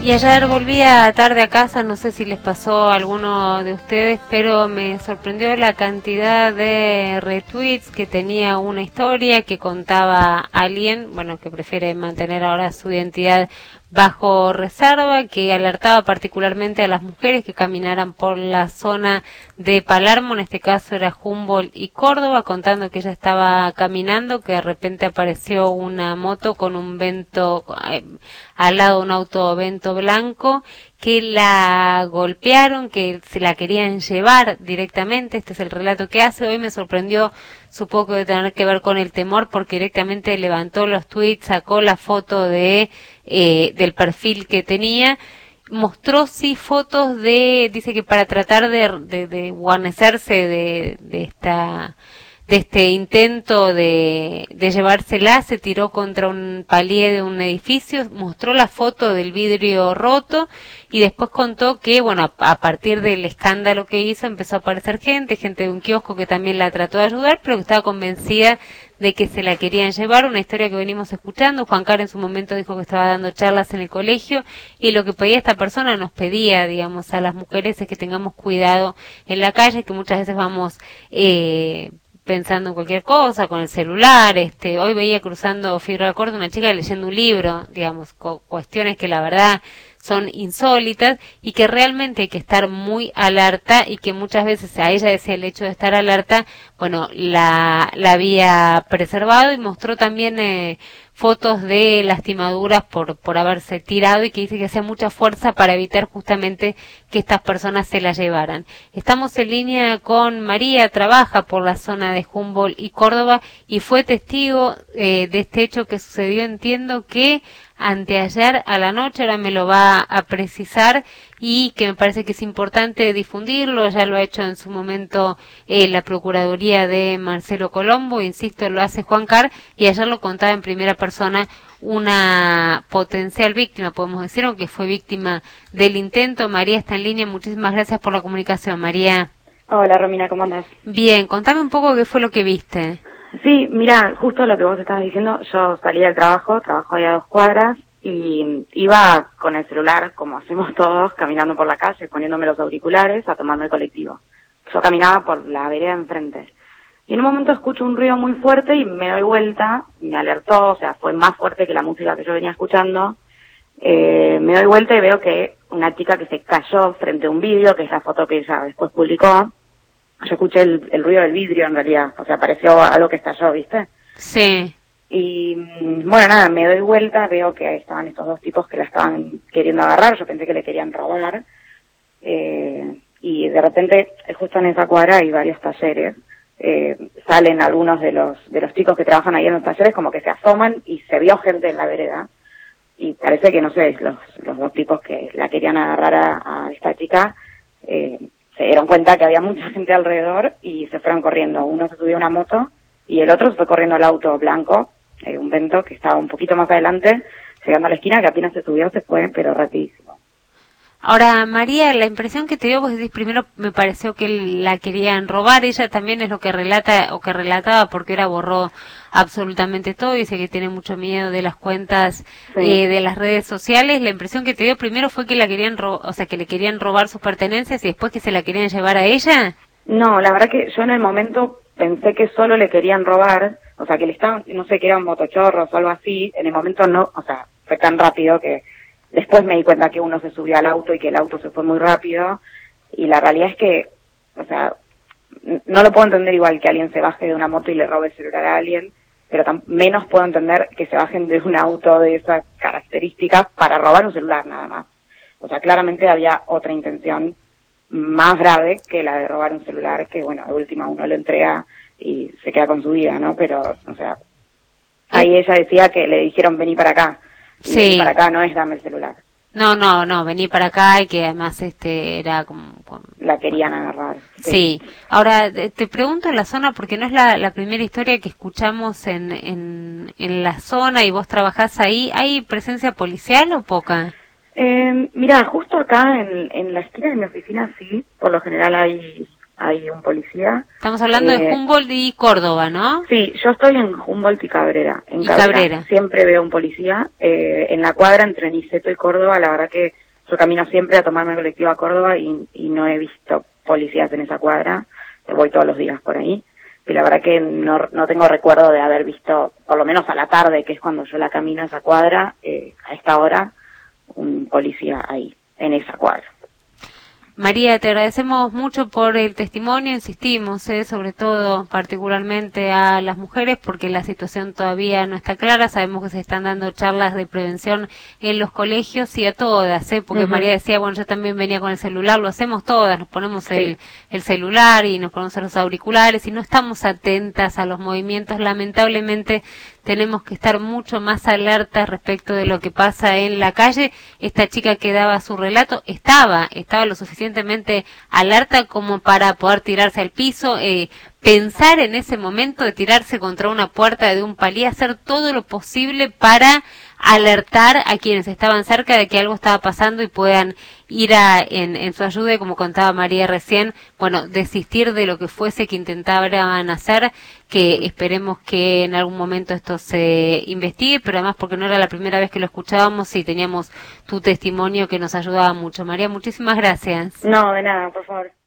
Y ayer volvía tarde a casa, no sé si les pasó a alguno de ustedes, pero me sorprendió la cantidad de retweets que tenía una historia que contaba alguien, bueno, que prefiere mantener ahora su identidad bajo reserva, que alertaba particularmente a las mujeres que caminaran por la zona de Palermo, en este caso era Humboldt y Córdoba, contando que ella estaba caminando, que de repente apareció una moto con un vento, al lado de un auto vento blanco, que la golpearon, que se la querían llevar directamente. Este es el relato que hace. Hoy me sorprendió, supongo que debe tener que ver con el temor, porque directamente levantó los tweets, sacó la foto del perfil que tenía, mostró sí fotos dice que para tratar de guarnecerse de este intento de llevársela, se tiró contra un palier de un edificio, mostró la foto del vidrio roto y después contó que, bueno, a partir del escándalo que hizo empezó a aparecer gente de un kiosco que también la trató de ayudar, pero que estaba convencida de que se la querían llevar, una historia que venimos escuchando. Juan Carlos en su momento dijo que estaba dando charlas en el colegio y lo que pedía esta persona, nos pedía, digamos, a las mujeres es que tengamos cuidado en la calle, que muchas veces vamos pensando en cualquier cosa, con el celular. Hoy veía cruzando Figueroa Corta una chica leyendo un libro, digamos, cuestiones que la verdad son insólitas y que realmente hay que estar muy alerta, y que muchas veces a ella decía el hecho de estar alerta, bueno, la había preservado, y mostró también fotos de lastimaduras por haberse tirado, y que dice que hacía mucha fuerza para evitar justamente que estas personas se la llevaran. Estamos en línea con María, trabaja por la zona de Humboldt y Córdoba y fue testigo de este hecho que sucedió, entiendo que anteayer a la noche, ahora me lo va a precisar, y que me parece que es importante difundirlo. Ya lo ha hecho en su momento la Procuraduría de Marcelo Colombo, insisto, lo hace Juan Car, y ayer lo contaba en primera persona una potencial víctima, podemos decir, aunque fue víctima del intento. María está en línea, muchísimas gracias por la comunicación, María. Hola, Romina, ¿cómo andás? Bien, contame un poco qué fue lo que viste. Sí, mira, justo lo que vos estabas diciendo, yo salí del trabajo ahí a 2 cuadras, y iba con el celular, como hacemos todos, caminando por la calle, poniéndome los auriculares, a tomando el colectivo. Yo caminaba por la vereda enfrente. Y en un momento escucho un ruido muy fuerte y me doy vuelta, me alertó, o sea, fue más fuerte que la música que yo venía escuchando. Me doy vuelta y veo que una chica que se cayó frente a un vidrio, que es la foto que ella después publicó. Yo escuché el ruido del vidrio en realidad, o sea, pareció algo que estalló, ¿viste? Sí. Y bueno, nada, me doy vuelta, veo que estaban estos dos tipos que la estaban queriendo agarrar, yo pensé que le querían robar, y de repente, justo en esa cuadra hay varios talleres, salen algunos de los chicos que trabajan ahí en los talleres, como que se asoman y se vio gente en la vereda, y parece que, no sé, los dos tipos que la querían agarrar a esta chica, se dieron cuenta que había mucha gente alrededor y se fueron corriendo. Uno se subió a una moto y el otro se fue corriendo al auto blanco, un Vento que estaba un poquito más adelante, llegando a la esquina, que apenas se subió, se fue, pero rapidísimo. Ahora, María, la impresión que te dio, vos decís, primero me pareció que la querían robar. Ella también es lo que relata o que relataba, porque ahora borró absolutamente todo, dice que tiene mucho miedo de las cuentas de las redes sociales. La impresión que te dio primero fue que la querían que le querían robar sus pertenencias, y después que se la querían llevar a ella. No, la verdad que yo en el momento pensé que solo le querían robar, o sea, que le estaban, no sé, que eran motochorros o algo así. En el momento no, o sea, fue tan rápido que después me di cuenta que uno se subió al auto y que el auto se fue muy rápido, y la realidad es que, o sea, no lo puedo entender igual que alguien se baje de una moto y le robe el celular a alguien, pero menos puedo entender que se bajen de un auto de esas características para robar un celular nada más. O sea, claramente había otra intención más grave que la de robar un celular, que bueno, de última uno lo entrega y se queda con su vida, ¿no? Pero, o sea, ahí ella decía que le dijeron vení para acá. Sí. Vení para acá no es dame el celular. No, vení para acá, y que además era como... La querían agarrar. Sí. Ahora, te pregunto en la zona, porque no es la primera historia que escuchamos en la zona, y vos trabajás ahí. ¿Hay presencia policial o poca? Mira, justo acá en la esquina de mi oficina sí, por lo general hay hay un policía. Estamos hablando de Humboldt y Córdoba, ¿no? Sí, yo estoy en Humboldt y Cabrera. En Cabrera siempre veo un policía. En la cuadra entre Niceto y Córdoba, la verdad que yo camino siempre a tomarme el colectivo a Córdoba y no he visto policías en esa cuadra. Voy todos los días por ahí. Y la verdad que no tengo recuerdo de haber visto, por lo menos a la tarde, que es cuando yo la camino a esa cuadra, a esta hora, un policía ahí, en esa cuadra. María, te agradecemos mucho por el testimonio, insistimos, sobre todo particularmente a las mujeres, porque la situación todavía no está clara, sabemos que se están dando charlas de prevención en los colegios y a todas, porque María decía, bueno, yo también venía con el celular, lo hacemos todas, nos ponemos el celular y nos ponemos los auriculares y no estamos atentas a los movimientos, lamentablemente tenemos que estar mucho más alertas respecto de lo que pasa en la calle. Esta chica que daba su relato estaba lo suficientemente alerta como para poder tirarse al piso, pensar en ese momento de tirarse contra una puerta de un palí, hacer todo lo posible para alertar a quienes estaban cerca de que algo estaba pasando y puedan ir en su ayuda, y como contaba María recién, bueno, desistir de lo que fuese que intentaban hacer, que esperemos que en algún momento esto se investigue, pero además porque no era la primera vez que lo escuchábamos y teníamos tu testimonio que nos ayudaba mucho. María, muchísimas gracias. No, de nada, por favor.